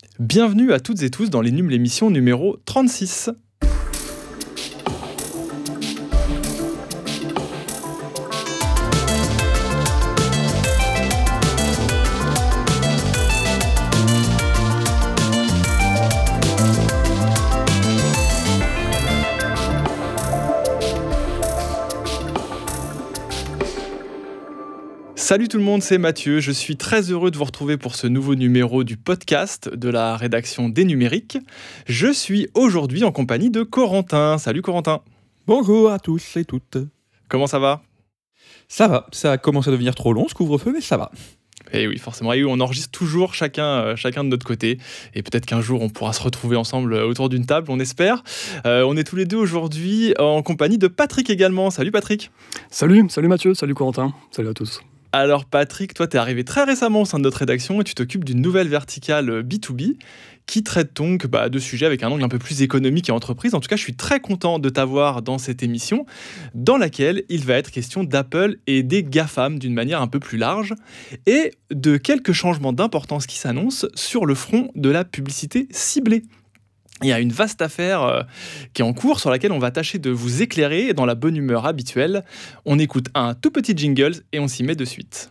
Bienvenue à toutes et tous dans l'émission numéro 36. Salut tout le monde, c'est Mathieu. Je suis très heureux de vous retrouver pour ce nouveau numéro du podcast de la rédaction des Numériques. Je suis aujourd'hui en compagnie de Corentin. Salut Corentin. Bonjour à tous et toutes. Comment ça va ? Ça va, ça commence à devenir trop long ce couvre-feu, mais ça va. Et oui, forcément. Et oui, on enregistre toujours chacun de notre côté. Et peut-être qu'un jour, on pourra se retrouver ensemble autour d'une table, on espère. On est tous les deux aujourd'hui en compagnie de Patrick également. Salut Patrick. Salut Mathieu, salut Corentin, salut à tous. Alors Patrick, toi t'es arrivé très récemment au sein de notre rédaction et tu t'occupes d'une nouvelle verticale B2B qui traite donc de sujets avec un angle un peu plus économique et entreprise. En tout cas, je suis très content de t'avoir dans cette émission dans laquelle il va être question d'Apple et des GAFAM d'une manière un peu plus large et de quelques changements d'importance qui s'annoncent sur le front de la publicité ciblée. Il y a une vaste affaire qui est en cours sur laquelle on va tâcher de vous éclairer dans la bonne humeur habituelle. On écoute un tout petit jingle et on s'y met de suite.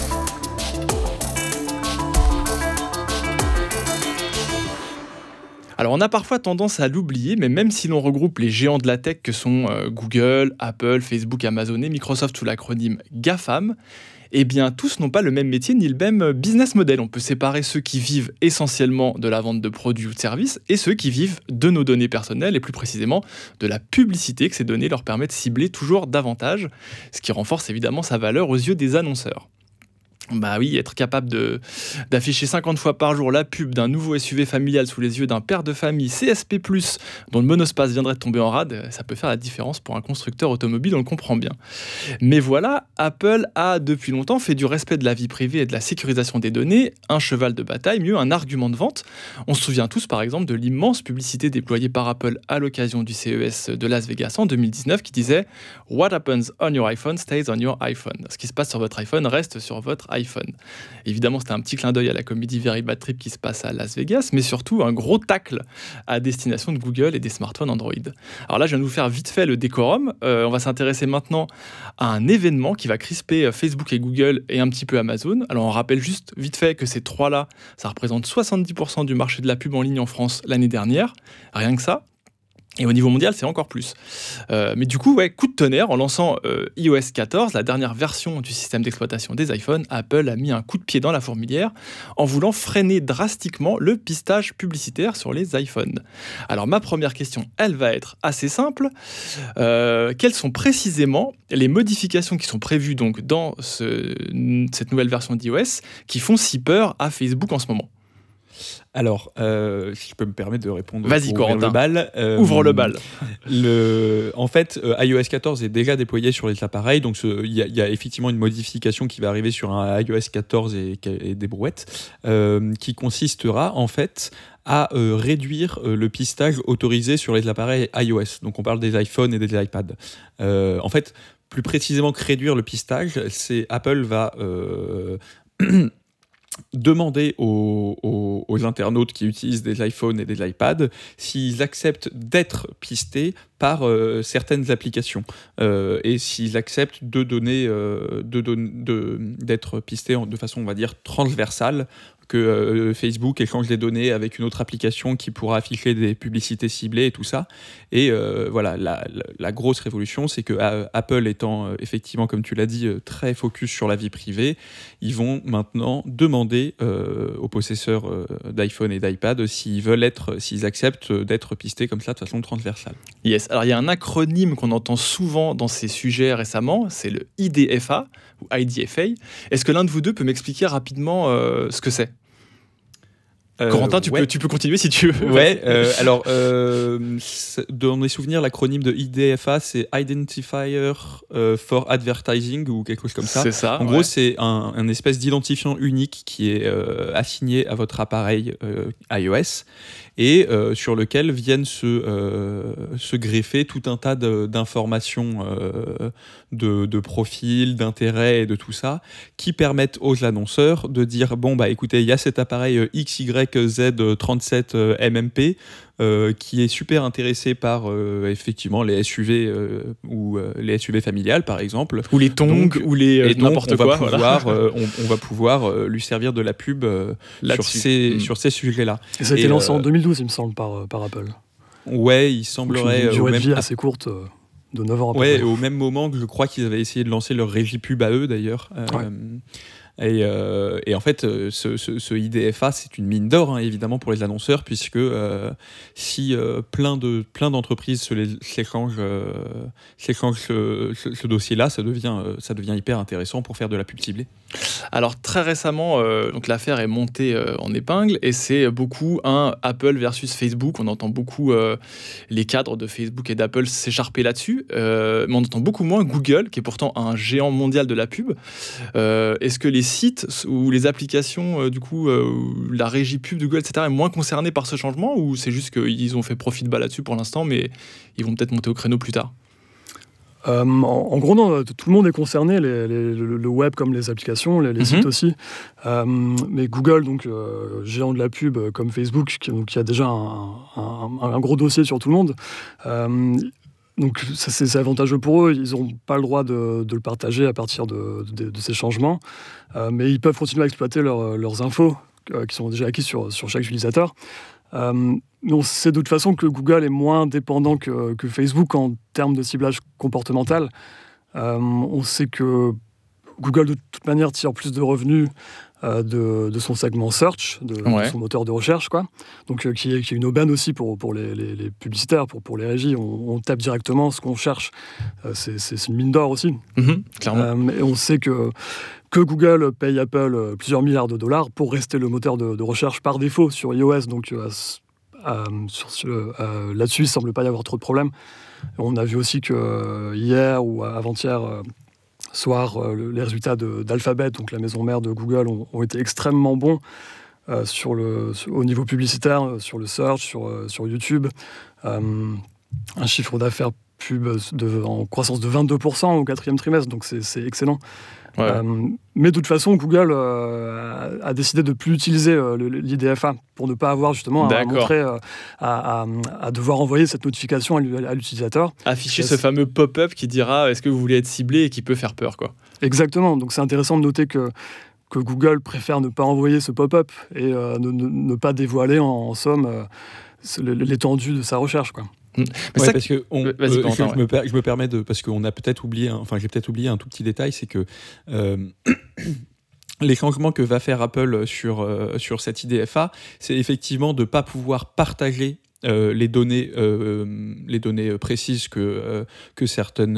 Alors on a parfois tendance à l'oublier, mais même si l'on regroupe les géants de la tech que sont Google, Apple, Facebook, Amazon et Microsoft sous l'acronyme GAFAM, eh bien, tous n'ont pas le même métier ni le même business model. On peut séparer ceux qui vivent essentiellement de la vente de produits ou de services et ceux qui vivent de nos données personnelles et plus précisément de la publicité que ces données leur permettent de cibler toujours davantage, ce qui renforce évidemment sa valeur aux yeux des annonceurs. Bah oui, être capable d'afficher 50 fois par jour la pub d'un nouveau SUV familial sous les yeux d'un père de famille CSP+, dont le monospace viendrait de tomber en rade, ça peut faire la différence pour un constructeur automobile, on le comprend bien. Mais voilà, Apple a depuis longtemps fait du respect de la vie privée et de la sécurisation des données un cheval de bataille, mieux un argument de vente. On se souvient tous par exemple de l'immense publicité déployée par Apple à l'occasion du CES de Las Vegas en 2019 qui disait « What happens on your iPhone stays on your iPhone ». Ce qui se passe sur votre iPhone reste sur votre iPhone. Évidemment, c'était un petit clin d'œil à la comédie Very Bad Trip qui se passe à Las Vegas, mais surtout un gros tacle à destination de Google et des smartphones Android. Alors là, je viens de vous faire vite fait le décorum. On va s'intéresser maintenant à un événement qui va crisper Facebook et Google et un petit peu Amazon. Alors on rappelle juste vite fait que ces trois-là, ça représente 70% du marché de la pub en ligne en France l'année dernière. Rien que ça. Et au niveau mondial, c'est encore plus. Mais du coup, coup de tonnerre, en lançant iOS 14, la dernière version du système d'exploitation des iPhones, Apple a mis un coup de pied dans la fourmilière en voulant freiner drastiquement le pistage publicitaire sur les iPhones. Alors ma première question, elle va être assez simple. Quelles sont précisément les modifications qui sont prévues donc dans cette nouvelle version d'iOS qui font si peur à Facebook en ce moment ? Alors, si je peux me permettre de répondre. Vas-y, Corentin. Ouvre le bal. En fait, iOS 14 est déjà déployé sur les appareils, donc il y a effectivement une modification qui va arriver sur un iOS 14 et des brouettes, qui consistera en fait à réduire le pistage autorisé sur les appareils iOS. Donc on parle des iPhones et des iPads. En fait, plus précisément que réduire le pistage, Apple va demander aux internautes qui utilisent des iPhones et des iPads s'ils acceptent d'être pistés par certaines applications et s'ils acceptent d'être pistés de façon, on va dire, transversale, que Facebook échange les données avec une autre application qui pourra afficher des publicités ciblées et tout ça. Et voilà, la grosse révolution, c'est que Apple étant effectivement, comme tu l'as dit, très focus sur la vie privée, ils vont maintenant demander aux possesseurs d'iPhone et d'iPad s'ils acceptent d'être pistés comme ça de façon transversale. Yes, alors il y a un acronyme qu'on entend souvent dans ces sujets récemment, c'est le IDFA ou IDFA. Est-ce que l'un de vous deux peut m'expliquer rapidement ce que c'est ? Corentin, tu peux continuer si tu veux. Ouais, alors, dans mes souvenirs, l'acronyme de IDFA, c'est Identifier for Advertising ou quelque chose comme ça. C'est ça. En gros, c'est un espèce d'identifiant unique qui est assigné à votre appareil iOS et sur lequel viennent se greffer tout un tas d'informations de profils, d'intérêts et de tout ça qui permettent aux annonceurs de dire bon, bah écoutez, il y a cet appareil XY YZ37MMP, qui est super intéressé par effectivement les SUV ou les SUV familiales par exemple, ou les tongs, ou les n'importe quoi. On va pouvoir lui servir de la pub sur ces sujets-là. Et ça a été lancé en 2012, il me semble, par Apple. Ouais, il semblerait. Une durée de vie assez courte. De 9 ans après. Ouais, au même moment que je crois qu'ils avaient essayé de lancer leur régie pub à eux d'ailleurs. Et en fait, ce IDFA, c'est une mine d'or, hein, évidemment, pour les annonceurs, puisque si plein d'entreprises s'échangent ce dossier-là, ça devient hyper intéressant pour faire de la pub ciblée. Alors très récemment, donc l'affaire est montée en épingle, et c'est beaucoup un Apple versus Facebook. On entend beaucoup les cadres de Facebook et d'Apple s'écharper là-dessus, mais on entend beaucoup moins Google, qui est pourtant un géant mondial de la pub. Est-ce que les sites ou les applications, la régie pub de Google, etc., est moins concernée par ce changement, ou c'est juste qu'ils ont fait profit de bas là-dessus pour l'instant, mais ils vont peut-être monter au créneau plus tard? En gros, non, tout le monde est concerné, le web comme les applications, les sites aussi. Mais Google, donc géant de la pub comme Facebook, qui a déjà un gros dossier sur tout le monde. Donc ça, c'est avantageux pour eux, ils n'ont pas le droit de le partager à partir de ces changements, mais ils peuvent continuer à exploiter leurs infos qui sont déjà acquises sur chaque utilisateur. Mais on sait de toute façon que Google est moins dépendant que Facebook en termes de ciblage comportemental. On sait que Google de toute manière tire plus de revenus de son segment search, de son moteur de recherche, quoi. Donc qui est une aubaine aussi pour les publicitaires, pour les régies. On tape directement ce qu'on cherche. C'est une mine d'or aussi. Clairement. Et on sait que Google paye Apple plusieurs milliards de dollars pour rester le moteur de recherche par défaut sur iOS. Donc là-dessus, il ne semble pas y avoir trop de problèmes. On a vu aussi que hier ou avant-hier soir, les résultats d'Alphabet, donc la maison mère de Google, ont été extrêmement bons au niveau publicitaire, sur le search, sur YouTube. Un chiffre d'affaires pub en croissance de 22% au 4e trimestre, donc c'est excellent. Ouais. Mais de toute façon, Google a décidé de ne plus utiliser l'IDFA pour ne pas avoir justement à montrer, à devoir envoyer cette notification à l'utilisateur. Afficher ce fameux pop-up qui dira est-ce que vous voulez être ciblé et qui peut faire peur, quoi. Exactement, donc c'est intéressant de noter que Google préfère ne pas envoyer ce pop-up et ne pas dévoiler en somme l'étendue de sa recherche, quoi. Mais ouais, parce que je me permets parce qu'on a peut-être oublié, j'ai peut-être oublié un tout petit détail, c'est que les changements que va faire Apple sur cette IDFA, c'est effectivement de ne pas pouvoir partager les données précises que certains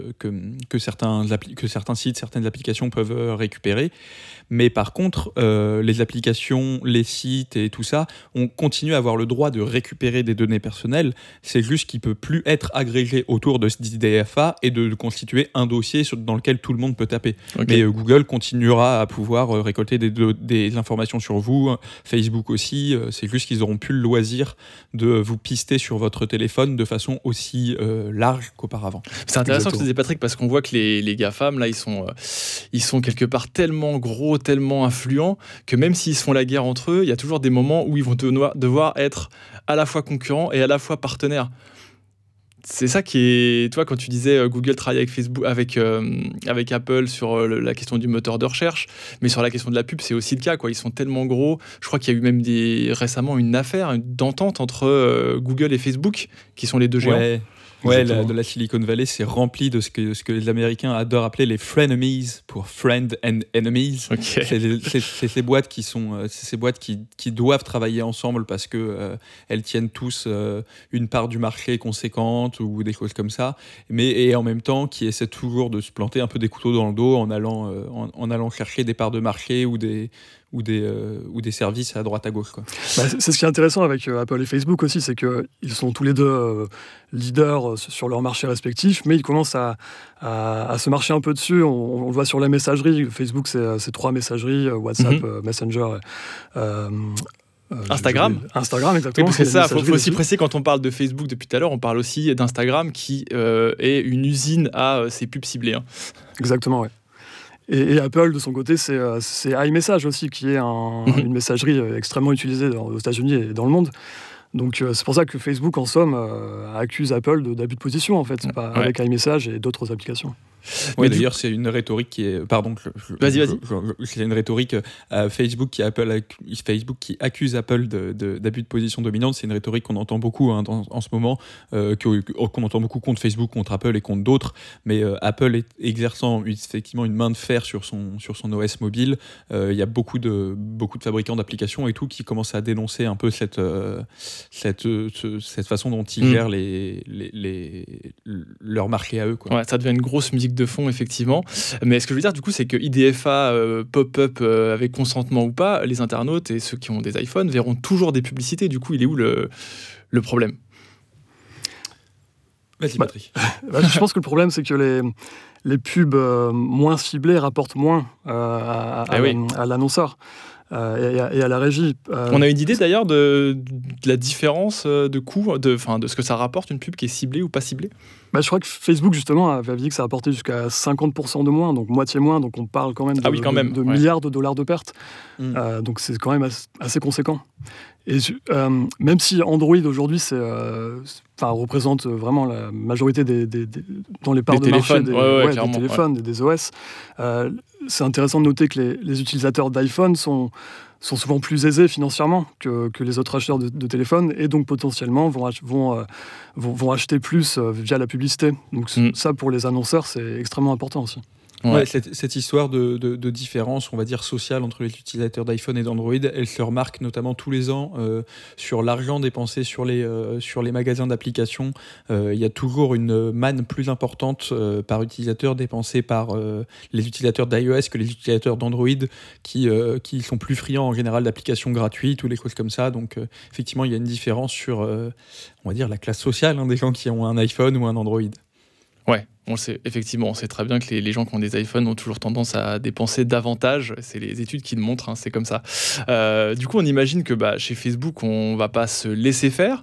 sites, certaines applications peuvent récupérer. Mais par contre, les applications, les sites et tout ça, on continue à avoir le droit de récupérer des données personnelles. C'est juste qu'il ne peut plus être agrégé autour de cette IDFA et de constituer un dossier dans lequel tout le monde peut taper. Okay. Mais Google continuera à pouvoir récolter des informations sur vous, Facebook aussi. C'est juste qu'ils n'auront plus le loisir de vous pister sur votre téléphone de façon aussi large qu'auparavant. C'est intéressant que tu disais, Patrick, parce qu'on voit que les GAFAM, là, ils sont quelque part tellement gros, tellement influents, que même s'ils se font la guerre entre eux, il y a toujours des moments où ils vont devoir être à la fois concurrents et à la fois partenaires. C'est ça qui est... Tu vois, quand tu disais Google travaille avec Facebook, avec Apple sur la question du moteur de recherche, mais sur la question de la pub, c'est aussi le cas, quoi. Ils sont tellement gros. Je crois qu'il y a eu même récemment une affaire d'entente entre Google et Facebook, qui sont les deux géants. Ouais, de la Silicon Valley, c'est rempli de ce que les Américains adorent appeler les frenemies, pour friend and enemies. Okay. C'est ces boîtes qui doivent travailler ensemble parce que elles tiennent tous une part du marché conséquente ou des choses comme ça, et en même temps qui essaient toujours de se planter un peu des couteaux dans le dos en allant chercher des parts de marché ou des services à droite à gauche, quoi. C'est ce qui est intéressant avec Apple et Facebook aussi, c'est qu'ils sont tous les deux leaders sur leur marché respectif, mais ils commencent à se marcher un peu dessus. On le voit sur la messagerie. Facebook, c'est 3 messageries, WhatsApp, Messenger, Instagram, exactement. Oui, c'est ça, il faut aussi préciser, quand on parle de Facebook depuis tout à l'heure, on parle aussi d'Instagram qui est une usine à ses pubs ciblées. Exactement, ouais. Et Apple, de son côté, c'est iMessage aussi, qui est une messagerie extrêmement utilisée aux États-Unis et dans le monde. Donc c'est pour ça que Facebook, en somme, accuse Apple d'abus de position, en fait, avec iMessage et d'autres applications. Oui, d'ailleurs, c'est une rhétorique qui est. Pardon, vas-y. C'est une rhétorique Facebook qui accuse Apple d'abus de position dominante. C'est une rhétorique qu'on entend beaucoup en ce moment, qu'on entend beaucoup contre Facebook, contre Apple et contre d'autres. Mais Apple exerçant effectivement une main de fer sur son OS mobile, il y a beaucoup de fabricants d'applications et tout qui commencent à dénoncer un peu cette façon dont ils gèrent leur marché à eux, quoi. Ouais, ça devient une grosse musique de fond, effectivement. Mais ce que je veux dire, du coup, c'est que IDFA, pop-up avec consentement ou pas, les internautes et ceux qui ont des iPhones verront toujours des publicités. Du coup, il est où le problème ? Vas-y, Patrick. Je pense que le problème, c'est que les pubs moins ciblées rapportent moins à l'annonceur. Et à la régie. On a une idée d'ailleurs de la différence de coût, de ce que ça rapporte une pub qui est ciblée ou pas ciblée ? Je crois que Facebook, justement, avait dit que ça rapportait jusqu'à 50% de moins, donc moitié moins, donc on parle quand même de milliards de dollars de pertes. Donc c'est quand même assez conséquent. Et même si Android aujourd'hui représente vraiment la majorité dans les parts de marché des téléphones et des OS, c'est intéressant de noter que les utilisateurs d'iPhone sont souvent plus aisés financièrement que les autres acheteurs de téléphones et donc potentiellement vont acheter plus via la publicité. Donc ça, pour les annonceurs, c'est extrêmement important aussi. Ouais, cette histoire de différence, on va dire, sociale entre les utilisateurs d'iPhone et d'Android, elle se remarque notamment tous les ans sur l'argent dépensé sur les magasins d'applications. Il y a toujours une manne plus importante par utilisateur dépensée par les utilisateurs d'iOS que les utilisateurs d'Android qui sont plus friands en général d'applications gratuites ou des choses comme ça. Donc effectivement, il y a une différence sur, on va dire, la classe sociale des gens qui ont un iPhone ou un Android. Ouais, on le sait, effectivement, on sait très bien que les gens qui ont des iPhones ont toujours tendance à dépenser davantage. C'est les études qui le montrent, c'est comme ça. Du coup, on imagine que chez Facebook, on va pas se laisser faire.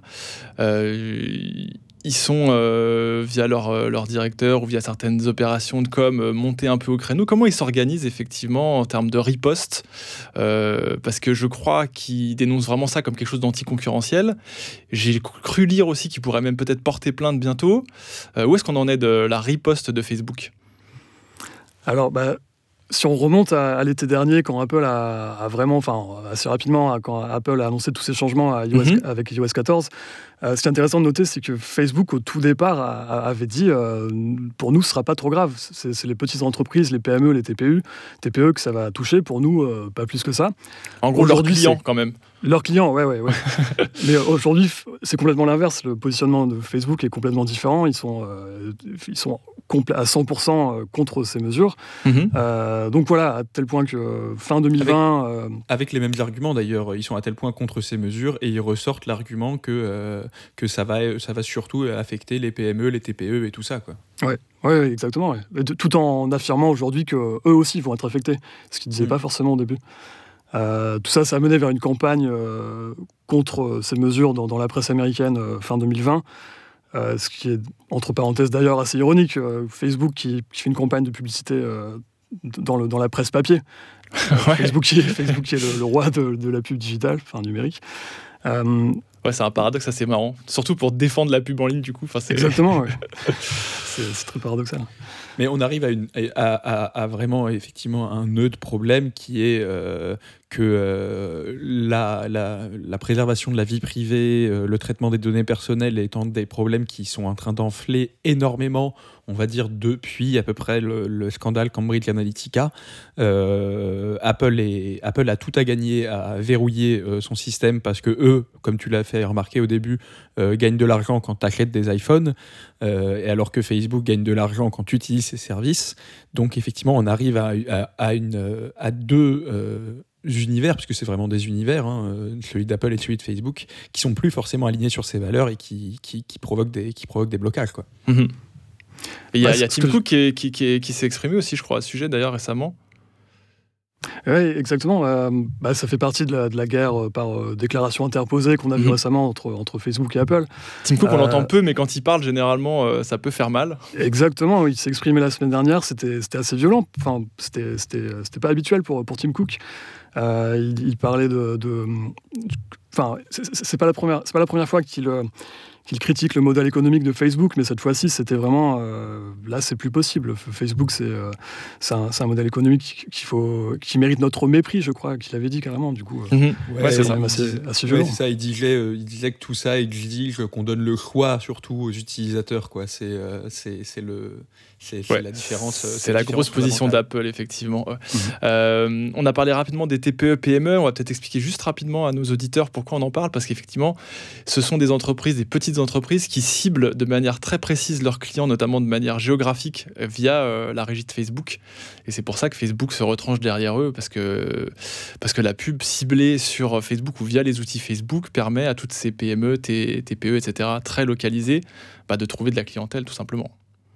Ils sont, via leur directeur ou via certaines opérations de com, montés un peu au créneau. Comment ils s'organisent effectivement en termes de riposte ? Parce que je crois qu'ils dénoncent vraiment ça comme quelque chose d'anticoncurrentiel. J'ai cru lire aussi qu'ils pourraient même peut-être porter plainte bientôt. Où est-ce qu'on en est de la riposte de Facebook ? Alors, si on remonte à l'été dernier, quand Apple a vraiment, assez rapidement, quand Apple a annoncé tous ces changements avec iOS 14, ce qui est intéressant de noter, c'est que Facebook, au tout départ, avait dit pour nous, ce ne sera pas trop grave. C'est les petites entreprises, les PME, les TPE que ça va toucher. Pour nous, pas plus que ça. En gros, leurs clients, quand même. Leurs clients, ouais. Mais aujourd'hui, c'est complètement l'inverse. Le positionnement de Facebook est complètement différent. Ils sont à 100% contre ces mesures. Donc voilà, à tel point que fin 2020... Avec les mêmes arguments d'ailleurs, ils sont à tel point contre ces mesures et ils ressortent l'argument que ça va surtout affecter les PME, les TPE et tout ça, quoi. Ouais, exactement. Ouais. Tout en affirmant aujourd'hui qu'eux aussi vont être affectés, ce qu'ils ne disaient pas forcément au début. Tout ça, ça a mené vers une campagne contre ces mesures dans la presse américaine fin 2020. Ce qui est, entre parenthèses d'ailleurs, assez ironique. Facebook qui fait une campagne de publicité dans la presse papier. Facebook qui est le roi de la pub digitale, numérique. Ouais, c'est un paradoxe assez marrant. Surtout pour défendre la pub en ligne, du coup. Exactement, ouais. C'est très paradoxal. Mais on arrive à vraiment, effectivement, un nœud de problème qui est que la préservation de la vie privée, le traitement des données personnelles étant des problèmes qui sont en train d'enfler énormément, on va dire depuis à peu près le scandale Cambridge Analytica. Apple a tout à gagner à verrouiller son système parce que eux, comme tu l'as fait remarquer au début, gagnent de l'argent quand tu achètes des iPhones, et alors que Facebook gagne de l'argent quand tu utilises ses services. Donc effectivement, on arrive à deux univers, puisque c'est vraiment des univers, celui d'Apple et celui de Facebook, qui sont plus forcément alignés sur ces valeurs et qui provoquent des blocages, quoi. Et il y a Tim Cook qui s'est exprimé aussi, je crois, à ce sujet d'ailleurs récemment. Oui, exactement. Ça fait partie de la guerre par déclaration interposée qu'on a vu récemment entre Facebook et Apple. Tim Cook, on l'entend peu, mais quand il parle, généralement, ça peut faire mal. Exactement, il s'est exprimé la semaine dernière, c'était assez violent. Enfin, c'était pas habituel pour Tim Cook. Il parlait Enfin, c'est pas la première fois qu'il critique le modèle économique de Facebook, mais cette fois-ci, c'était vraiment... là, c'est plus possible. Facebook, c'est un modèle économique qui mérite notre mépris, je crois, qu'il avait dit carrément, du coup. C'est quand même assez violent. C'est ça, il disait que tout ça exige qu'on donne le choix, surtout aux utilisateurs, quoi. C'est la différence. C'est la grosse position d'Apple, effectivement. On a parlé rapidement des TPE, PME. On va peut-être expliquer juste rapidement à nos auditeurs pourquoi on en parle, parce qu'effectivement, ce sont des petites entreprises qui ciblent de manière très précise leurs clients, notamment de manière géographique, via la régie de Facebook. Et c'est pour ça que Facebook se retranche derrière eux, parce que la pub ciblée sur Facebook ou via les outils Facebook permet à toutes ces PME, TPE, etc., très localisées, de trouver de la clientèle, tout simplement.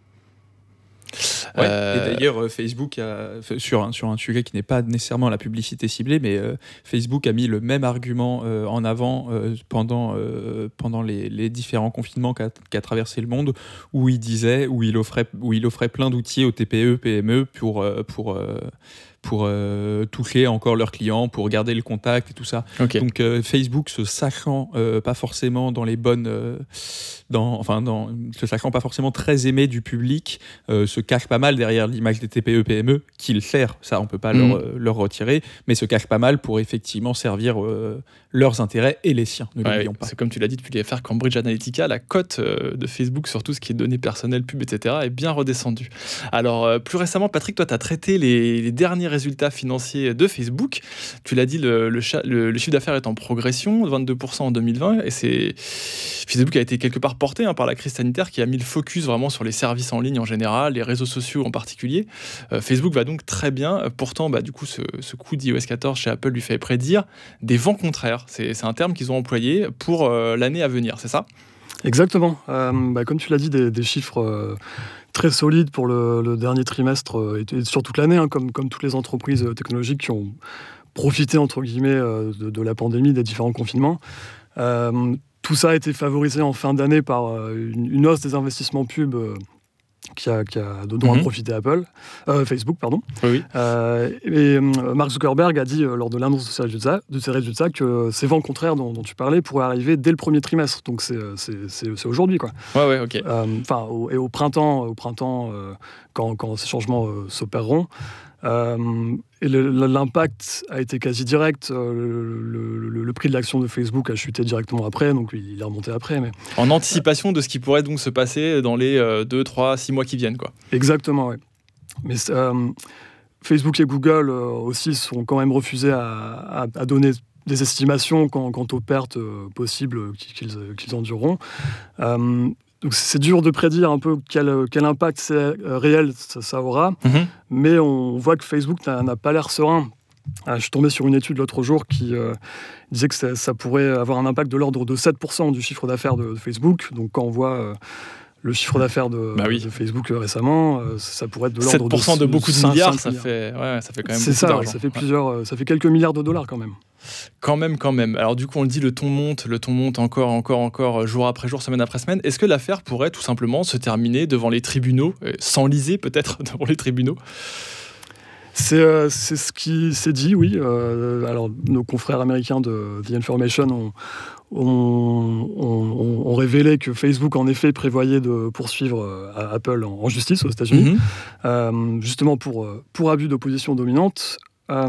Et d'ailleurs, Facebook sur un sujet qui n'est pas nécessairement la publicité ciblée, mais Facebook a mis le même argument en avant pendant les différents confinements qu'a traversé le monde, où il offrait plein d'outils aux TPE, PME pour toucher encore leurs clients, pour garder le contact et tout ça. Okay. Donc Facebook, se sachant pas forcément se sachant pas forcément très aimé du public, se cache pas mal derrière l'image des TPE PME qu'il sert, ça on peut pas leur retirer, mais se cache pas mal pour effectivement servir leurs intérêts et les siens, ne l'oublions pas. C'est comme tu l'as dit depuis l'affaire Cambridge Analytica, la cote de Facebook sur tout ce qui est données personnelles, pub, etc. est bien redescendue. Alors plus récemment, Patrick, toi tu as traité les derniers résultats financiers de Facebook. Tu l'as dit, le chiffre d'affaires est en progression, 22% en 2020, et Facebook a été quelque part porté par la crise sanitaire qui a mis le focus vraiment sur les services en ligne en général, les réseaux sociaux en particulier. Facebook va donc très bien. Pourtant, du coup, ce coup d'iOS 14 chez Apple lui fait prédire des vents contraires. C'est un terme qu'ils ont employé pour l'année à venir, c'est ça ? Exactement. Comme tu l'as dit, des chiffres très solides pour le dernier trimestre et sur toute l'année, comme toutes les entreprises technologiques qui ont profité, entre guillemets, de la pandémie, des différents confinements. Tout ça a été favorisé en fin d'année par une hausse des investissements pub dont a profité Facebook, pardon. Oui. Et Mark Zuckerberg a dit lors de l'annonce de ces résultats que ces vents contraires dont tu parlais pourraient arriver dès le premier trimestre. Donc c'est aujourd'hui, quoi. Ouais, ok. Et au printemps, quand ces changements s'opéreront. Et l'impact a été quasi direct. Le prix de l'action de Facebook a chuté directement après, donc il est remonté après. Mais... En anticipation de ce qui pourrait donc se passer dans les 2, 3, 6 mois qui viennent, quoi. Exactement, oui. Mais Facebook et Google aussi sont quand même refusés à donner des estimations quant aux pertes possibles qu'ils endureront. Donc c'est dur de prédire un peu quel impact réel ça aura, mais on voit que Facebook n'a pas l'air serein. Je suis tombé sur une étude l'autre jour qui disait que ça pourrait avoir un impact de l'ordre de 7% du chiffre d'affaires de Facebook. Donc quand on voit le chiffre d'affaires de Facebook récemment, ça pourrait être de l'ordre de 7% de beaucoup de milliards, ça fait quand même beaucoup d'argent. Ça fait quelques milliards de dollars quand même. Quand même. Alors du coup, on le dit, le ton monte encore, jour après jour, semaine après semaine. Est-ce que l'affaire pourrait tout simplement se terminer devant les tribunaux, s'enliser peut-être devant les tribunaux ? C'est ce qui s'est dit, oui. Alors, nos confrères américains de The Information ont révélé que Facebook, en effet, prévoyait de poursuivre Apple en justice aux États-Unis, justement pour abus de position dominante.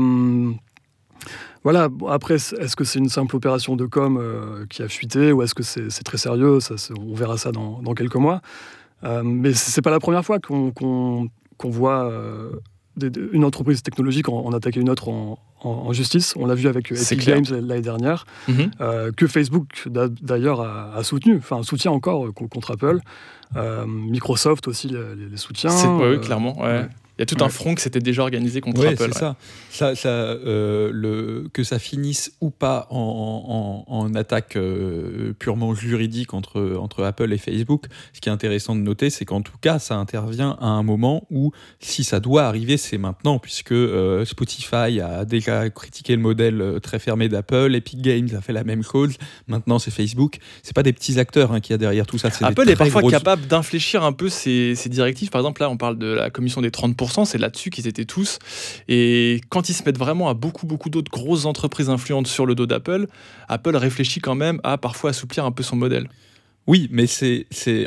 Voilà. Après, est-ce que c'est une simple opération de com qui a fuité, ou est-ce que c'est très sérieux ? On verra ça dans quelques mois. Mais c'est pas la première fois qu'on voit une entreprise technologique en attaquer une autre en justice. On l'a vu avec Epic Games l'année dernière, que Facebook d'ailleurs a soutenu, soutient encore contre Apple. Microsoft aussi les soutient. Oui, clairement. Ouais. Il y a tout un front qui s'était déjà organisé contre Apple. C'est ça. Que ça finisse ou pas en attaque purement juridique entre Apple et Facebook, ce qui est intéressant de noter, c'est qu'en tout cas, ça intervient à un moment où, si ça doit arriver, c'est maintenant, puisque Spotify a déjà critiqué le modèle très fermé d'Apple, Epic Games a fait la même chose, maintenant c'est Facebook. C'est pas des petits acteurs qui y a derrière tout ça. Apple est parfois capable d'infléchir un peu ses directives. Par exemple, là, on parle de la commission des 30%, c'est là-dessus qu'ils étaient tous. Et quand ils se mettent vraiment à beaucoup d'autres grosses entreprises influentes sur le dos d'Apple, Apple réfléchit quand même à parfois assouplir un peu son modèle. Oui, mais c'est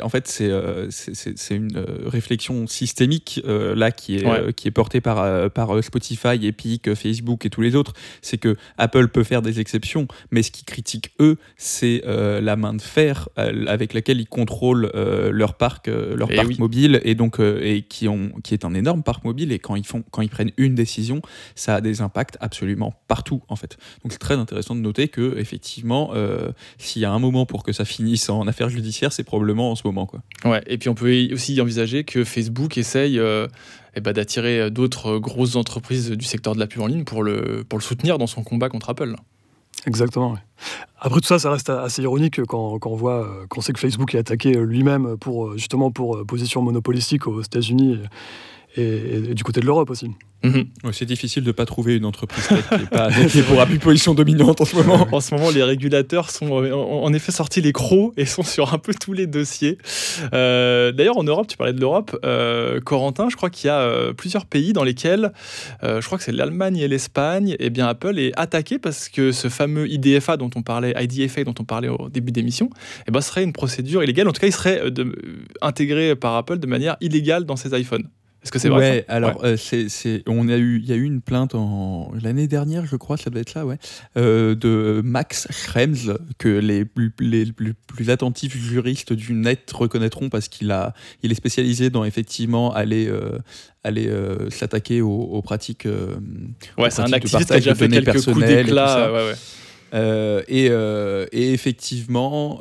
une réflexion systémique là qui est portée par Spotify, Epic, Facebook et tous les autres. C'est que Apple peut faire des exceptions, mais ce qu'ils critiquent eux, c'est la main de fer avec laquelle ils contrôlent leur parc mobile, et donc qui est un énorme parc mobile, et quand ils prennent une décision, ça a des impacts absolument partout en fait. Donc c'est très intéressant de noter que effectivement, s'il y a un moment pour que ça finisse en affaires judiciaire, c'est probablement en ce moment, quoi. Ouais, et puis on peut aussi envisager que Facebook essaye d'attirer d'autres grosses entreprises du secteur de la pub en ligne pour le soutenir dans son combat contre Apple. Exactement, oui. Après tout ça, ça reste assez ironique quand on sait que Facebook est attaqué lui-même pour position monopolistique aux États-Unis et du côté de l'Europe aussi. C'est difficile de ne pas trouver une entreprise tech qui n'est pas attaquée pour appuyer position dominante en ce moment. En ce moment, les régulateurs sont en effet sortis les crocs et sont sur un peu tous les dossiers. D'ailleurs, en Europe, tu parlais de l'Europe, Corentin, je crois qu'il y a plusieurs pays dans lesquels, je crois que c'est l'Allemagne et l'Espagne, et bien Apple est attaqué parce que ce fameux IDFA dont on parlait au début d'émission, serait une procédure illégale. En tout cas, il serait intégré par Apple de manière illégale dans ses iPhones. Est-ce que c'est vrai? Ouais, alors il y a eu une plainte l'année dernière, je crois, ça doit être là, de Max Schrems, que les plus attentifs juristes du net reconnaîtront parce qu'il est spécialisé dans effectivement aller s'attaquer aux pratiques. C'est un activiste qui a déjà fait quelques coups d'éclat. Et effectivement,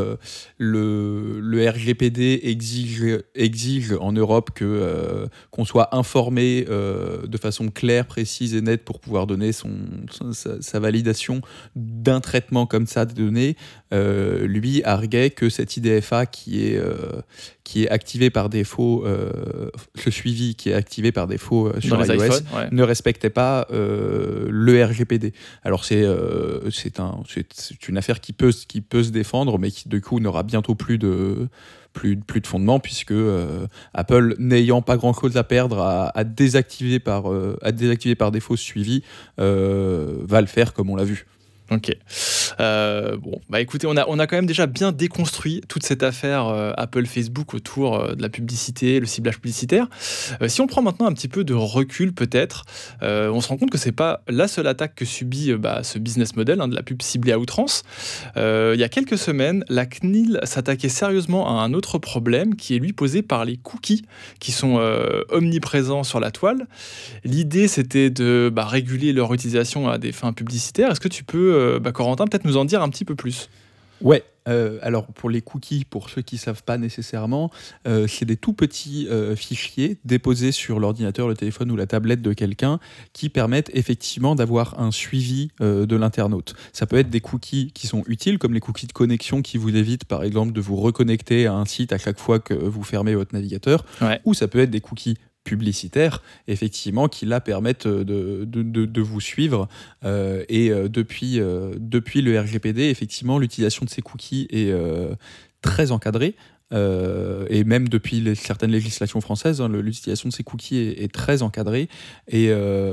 le RGPD exige en Europe qu'on soit informé de façon claire, précise et nette pour pouvoir donner sa validation d'un traitement comme ça de données. Lui arguait que cette IDFA qui est activé par défaut, ce suivi qui est activé par défaut sur iOS, iPhone, ne respectait pas le RGPD. Alors c'est une affaire qui peut se défendre, mais qui du coup n'aura bientôt plus de fondement, puisque Apple, n'ayant pas grand chose à perdre à désactiver par défaut ce suivi, va le faire comme on l'a vu. Ok. Écoutez, on a quand même déjà bien déconstruit toute cette affaire Apple Facebook autour de la publicité, le ciblage publicitaire. Si on prend maintenant un petit peu de recul, peut-être, on se rend compte que c'est pas la seule attaque que subit ce business model de la pub ciblée à outrance. Il y a quelques semaines, la CNIL s'attaquait sérieusement à un autre problème qui est lui posé par les cookies qui sont omniprésents sur la toile. L'idée, c'était de réguler leur utilisation à des fins publicitaires. Est-ce que tu peux Corentin, peut-être nous en dire un petit peu plus? Ouais, alors pour les cookies, pour ceux qui ne savent pas nécessairement, c'est des tout petits fichiers déposés sur l'ordinateur, le téléphone ou la tablette de quelqu'un qui permettent effectivement d'avoir un suivi de l'internaute. Ça peut être des cookies qui sont utiles, comme les cookies de connexion qui vous évitent par exemple de vous reconnecter à un site à chaque fois que vous fermez votre navigateur, ou ça peut être des cookies publicitaires, effectivement, qui là permettent de vous suivre. Depuis le RGPD, effectivement, l'utilisation de ces cookies est très encadrée. Et même depuis certaines législations françaises, l'utilisation de ces cookies est très encadrée. Il y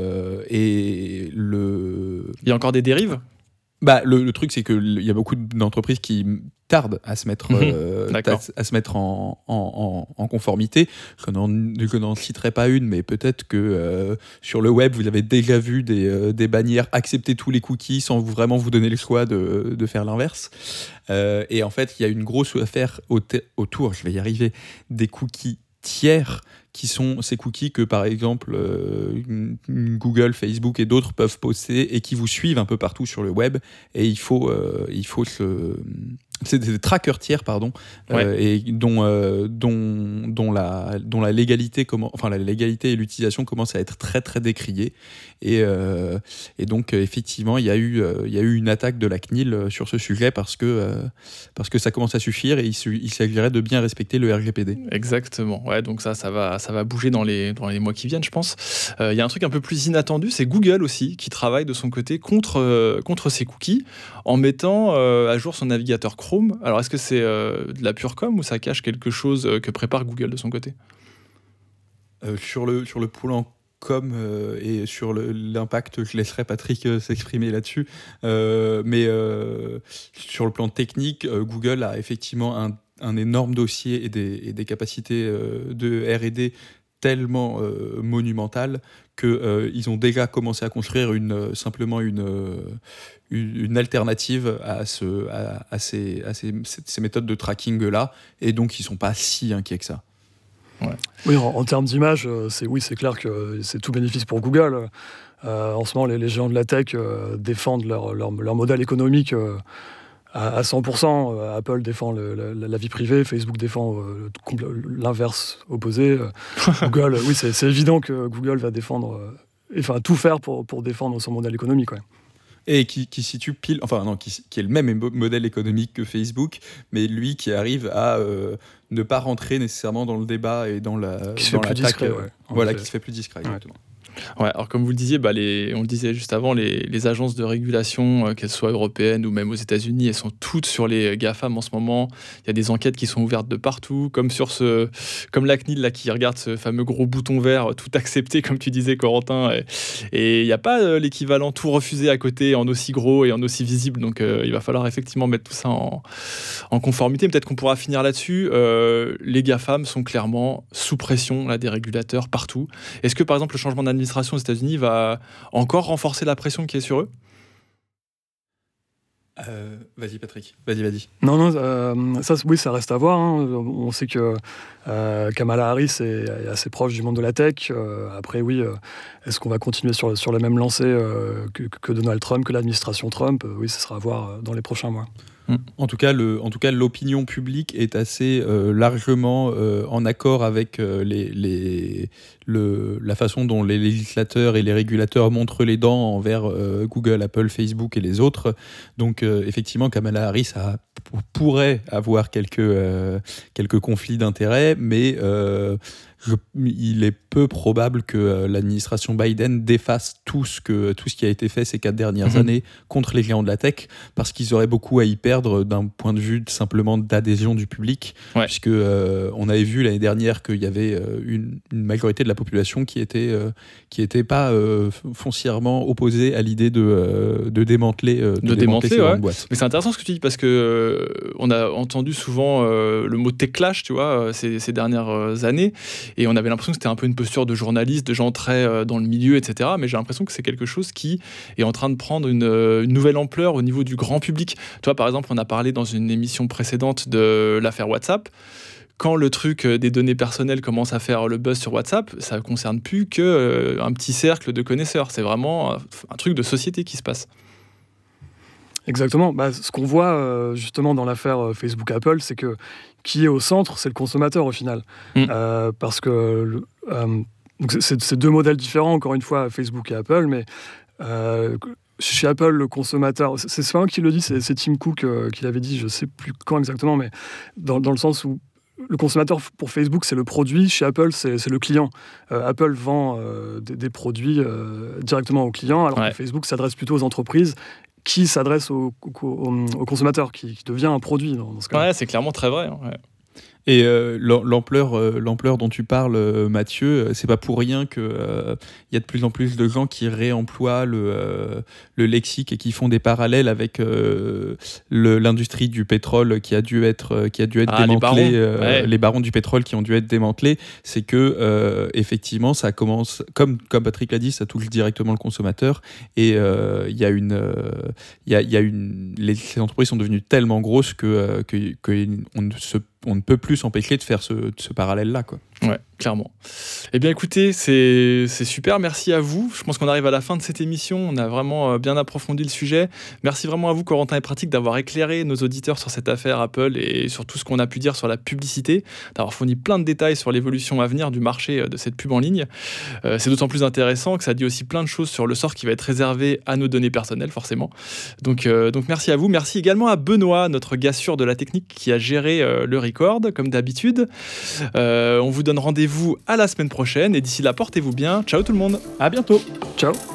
a encore des dérives? Le truc, c'est qu'il y a beaucoup d'entreprises qui tardent à se mettre, en conformité. Je n'en citerai pas une, mais peut-être que sur le web, vous avez déjà vu des bannières accepter tous les cookies sans vraiment vous donner le choix de faire l'inverse. Et en fait, il y a une grosse affaire autour, je vais y arriver, des cookies tiers, qui sont ces cookies que par exemple Google, Facebook et d'autres peuvent poster et qui vous suivent un peu partout sur le web, et il faut c'est des trackers tiers, pardon, et dont la légalité la légalité et l'utilisation commencent à être très très décriées. Et donc effectivement, il y a eu une attaque de la CNIL sur ce sujet parce que ça commence à suffire et il s'agirait de bien respecter le RGPD. Exactement. Ouais, donc ça va bouger dans les mois qui viennent, je pense. Il y a un truc un peu plus inattendu, c'est Google aussi qui travaille de son côté contre ces cookies en mettant à jour son navigateur Chrome. Alors est-ce que c'est de la pure com ou ça cache quelque chose que prépare Google de son côté ? Sur le plan com et sur l'impact, je laisserai Patrick s'exprimer là-dessus. Mais sur le plan technique, Google a effectivement un énorme dossier et des capacités de R&D tellement monumentales qu'ils ont déjà commencé à construire simplement une alternative à ces méthodes de tracking-là, et donc ils ne sont pas si inquiets que ça. Ouais. Oui, en termes d'image, c'est clair que c'est tout bénéfice pour Google. En ce moment, les géants de la tech défendent leur modèle économique à 100%. Apple défend la vie privée, Facebook défend l'inverse opposé. Google, oui, c'est évident que Google va défendre, tout faire pour défendre son modèle économique. Ouais. Et qui situe pile, qui est le même modèle économique que Facebook, mais lui qui arrive à ne pas rentrer nécessairement dans le débat et dans l'attaque. Qui se fait plus discret, qui se fait plus discret, exactement. Ouais, alors comme vous le disiez, on le disait juste avant, les agences de régulation, qu'elles soient européennes ou même aux États-Unis, elles sont toutes sur les GAFAM en ce moment. Il y a des enquêtes qui sont ouvertes de partout, comme la CNIL là, qui regarde ce fameux gros bouton vert, tout accepté, comme tu disais, Corentin. Et il n'y a pas l'équivalent tout refusé à côté, en aussi gros et en aussi visible. Donc il va falloir effectivement mettre tout ça en conformité. Peut-être qu'on pourra finir là-dessus. Les GAFAM sont clairement sous pression là, des régulateurs partout. Est-ce que par exemple le changement d'administration aux États-Unis va encore renforcer la pression qui est sur eux ? Vas-y Patrick, vas-y. Non, ça reste à voir. Hein. On sait que Kamala Harris est assez proche du monde de la tech. Après, oui, est-ce qu'on va continuer sur la même lancée que Donald Trump, que l'administration Trump ? Oui, ça sera à voir dans les prochains mois. En tout cas, l'opinion publique est assez largement en accord avec la façon dont les législateurs et les régulateurs montrent les dents envers Google, Apple, Facebook et les autres. Donc, effectivement, Kamala Harris pourrait avoir quelques conflits d'intérêts, mais il est peu probable que l'administration Biden défasse tout ce qui a été fait ces 4 dernières années contre les géants de la tech, parce qu'ils auraient beaucoup à y perdre d'un point de vue simplement d'adhésion du public, puisque on avait vu l'année dernière qu'il y avait une majorité de la population qui était pas foncièrement opposée à l'idée de démanteler ces grandes boîtes. Mais c'est intéressant ce que tu dis, parce que on a entendu souvent le mot tech clash, tu vois, ces dernières années. Et on avait l'impression que c'était un peu une posture de journaliste, de gens très dans le milieu, etc. Mais j'ai l'impression que c'est quelque chose qui est en train de prendre une nouvelle ampleur au niveau du grand public. Tu vois, par exemple, on a parlé dans une émission précédente de l'affaire WhatsApp. Quand le truc des données personnelles commence à faire le buzz sur WhatsApp, ça ne concerne plus qu'un petit cercle de connaisseurs. C'est vraiment un truc de société qui se passe. Exactement. Ce qu'on voit justement dans l'affaire Facebook-Apple, c'est que qui est au centre, c'est le consommateur au final. Parce que donc c'est 2 modèles différents, encore une fois, Facebook et Apple, mais chez Apple, le consommateur, c'est pas un qui le dit, c'est Tim Cook qui l'avait dit, je ne sais plus quand exactement, mais dans le sens où le consommateur pour Facebook, c'est le produit. Chez Apple, c'est le client. Apple vend des produits directement aux clients, alors que Facebook s'adresse plutôt aux entreprises qui s'adressent aux consommateurs, qui devient un produit dans ce cas-là. Ouais, c'est clairement très vrai. Ouais. Et l'ampleur dont tu parles, Mathieu, c'est pas pour rien que y a de plus en plus de gens qui réemploient le lexique et qui font des parallèles avec l'industrie du pétrole qui a dû être démantelée, les barons du pétrole qui ont dû être démantelés. C'est que effectivement, ça commence, comme Patrick l'a dit, ça touche directement le consommateur. Et les entreprises sont devenues tellement grosses qu'on ne peut plus s'empêcher de faire ce parallèle-là, quoi. Ouais, Clairement. Eh bien écoutez, c'est super, merci à vous. Je pense qu'on arrive à la fin de cette émission, on a vraiment bien approfondi le sujet. Merci vraiment à vous, Corentin et Pratique, d'avoir éclairé nos auditeurs sur cette affaire Apple et sur tout ce qu'on a pu dire sur la publicité, d'avoir fourni plein de détails sur l'évolution à venir du marché de cette pub en ligne. C'est d'autant plus intéressant que ça dit aussi plein de choses sur le sort qui va être réservé à nos données personnelles, forcément. Donc merci à vous. Merci également à Benoît, notre gars sûr de la technique qui a géré le record, comme d'habitude. On vous donne rendez-vous à la semaine prochaine et d'ici là, portez-vous bien. Ciao tout le monde. À bientôt. Ciao.